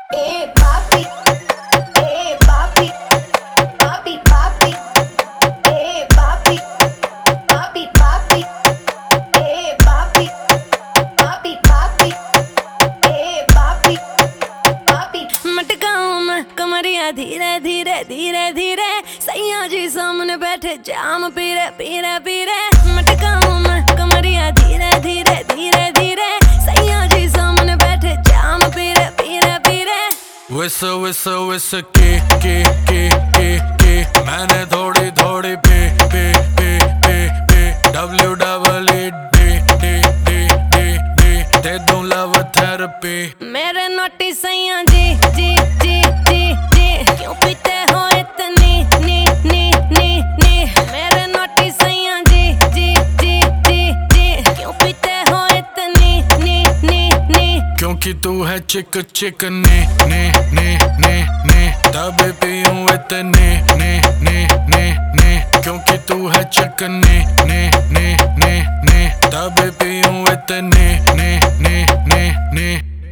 papi, papi, papi, papi, papi, papi, papi, papi, papi, papi, papi, papi। मटकाऊं मैं कमरिया धीरे धीरे धीरे धीरे, सैया जी सामने बैठे जाम पीरे पीरे पीरे। मटकाऊं मैं कमरिया धीरे धीरे धीरे धीरे, सैया जी सामने बैठे जाम पीरे पीरे पीरे। विस विस विस के मैंने थोड़ी थोड़ी पे WEED दे दूं लव थेरेपी। मेरे नोटी सैया जी जी जी जी जी, क्यों पीते हो इतनी नी नी नी नी। मेरे नोटी सैया जी जी जी जी जी, क्यों पीते हो इतनी नी नी नी। क्योंकि तू है चिक चिक ने तभी पीऊं इतने ने। क्योंकि तू है चिक ने तभी पीऊं इतने ने।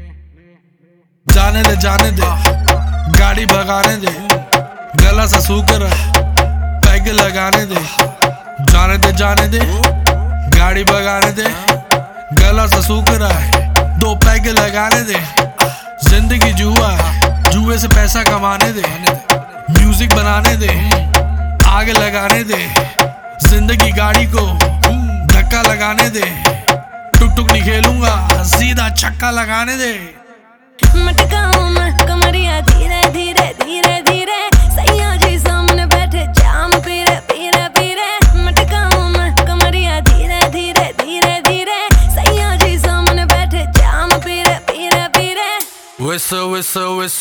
जाने दे गाड़ी भगाने दे, गला सा सूकर पैग लगाने दे। जाने दे गाड़ी भगाने दे, गला सा सूकर दो पैग लगाने दे। जिंदगी जुआ है, जुए से पैसा कमाने दे। म्यूजिक बनाने दे, आग लगाने दे। जिंदगी गाड़ी को धक्का लगाने दे। टुक टुक नहीं खेलूंगा, सीधा छक्का लगाने दे। मटकाऊं मैं कमरिया धीरे धीरे धीरे धीरे, सैया जी सामने बैठे जाम पीरे पीरे पीरे। मटकाऊं मैं कमरिया धीरे धीरे धीरे धीरे, सैया जी सामने बैठे जाम पीरे पीरे पीरे। विस विस विस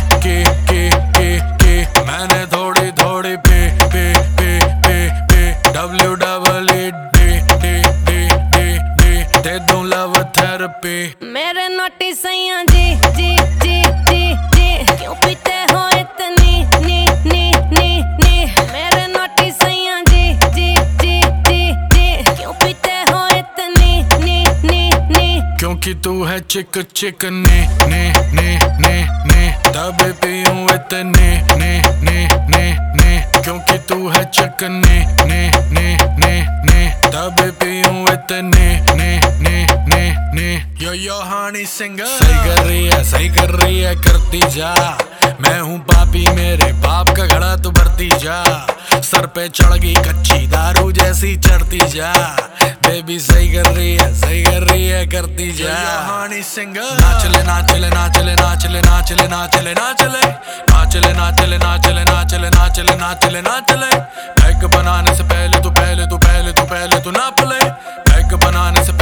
के मैंने थोड़ी थोड़ी पे WEED दे दूं लव थेरेपी। मेरे नोटी सैया जी जी जी जी जी, क्यों पीते हो इतनी नी नी नी नी। मेरे नोटी सैया जी जी जी जी जी, क्यों पीते हो इतनी नी नी नी। क्योंकि तू है चिक चिक ने तभी पीऊं इतने ने। क्योंकि तू है चिक ने तभी पीऊं इतने ने। यो हानी सिंगर सही कर रही है करती जा। मैं हूँ पापी, मेरे बाप का घड़ा तू भरती जा। सर पे चढ़ गई कच्ची दारू जैसी चढ़ती जा। बेबी सही कर रही है करती जा। हानी सिंगर नाचले नाचले नाचले नाचले नाचले नाचले नाचले नाचले नाचले नाचले नाचले नाचले नाचले नाचले। पैक बनाने से पहले तू नाप ले। पैक बनाने से